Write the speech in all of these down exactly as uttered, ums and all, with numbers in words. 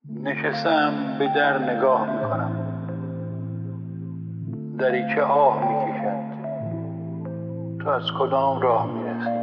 نشستم به در نگاه میکنم، دریچه آه میکشد. تو از کدام راه میرسی؟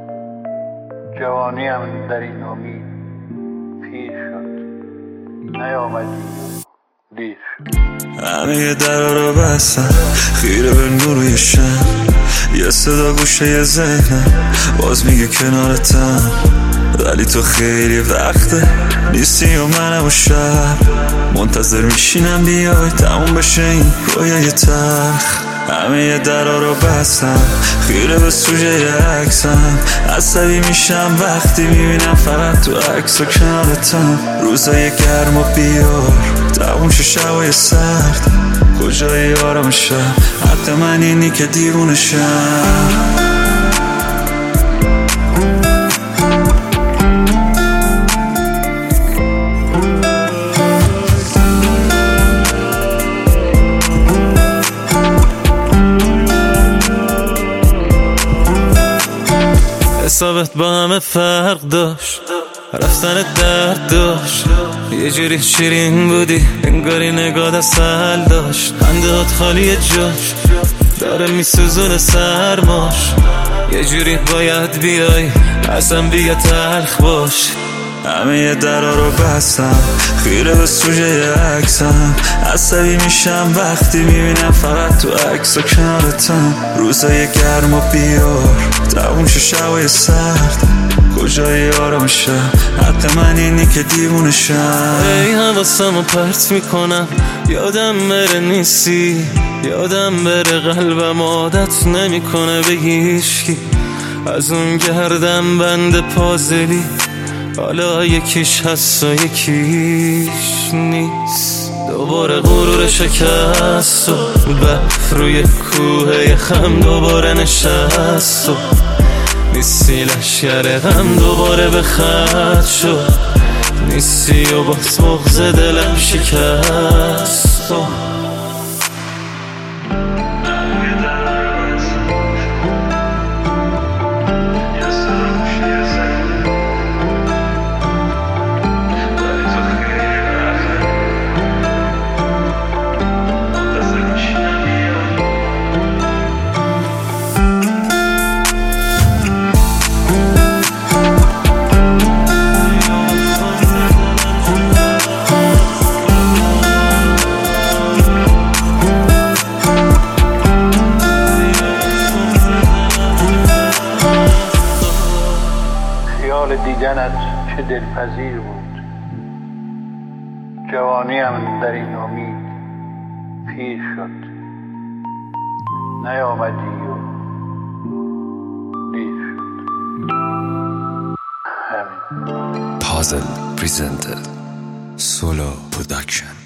جوانیم در این امید پیر شد، نیامدی دیر شد. همه درا رو بستم خیره به نور شم، یه صدا گوشه ذهنم باز میگه کنارتم، ولی تو خیلی وقته نیستی و منم و شب منتظر میشینم بیای تموم بشه این رویای تلخ. همه درا رو بستم خیره به سوژه عکسم، عصبی میشم وقتی میبینم فقط تو عکس و کنارتم. روزای گرم و بیار تموم شه شبای سرد، کجای آرام شب حتی من اینی که دیوونه شم. حسابت با همه فرق داشت، رفتن درد داشت، یه جوری شیرین بودی انگاری نگاه اصل داشت. خندهات خالی جاش داره میسوزونه سرماش، یه جوری باید بیای اصلا بیا تلخ باش. همه درا رو بستم خیره به سوژه عکسم، عصبی میشم وقتی میبینم فقط تو عکس و کنارتم. روزای گرم و بیار تموم شه شبای سرد، کجای آرام شب حتی من اینی که دیوونه شم. ای حواسمو پرت میکنم یادم بره نیستی، یادم بره قلبم عادت نمیکنه به هیچکی. از اون گردم بند پازلی حالا یکیش هست و یکیش نیست. دوباره غرور شکست و برف روی کوه خم دوباره نشست و نیستی لشگر غم دوباره به خط شد، نیستی و باز بغض دلم شکست. دیدنت چه دلپذیر بود، جوانیم در این امید پیر شد، نیامدی و دیر شد. همین. پازل پریزنتد سولو پروداکشن.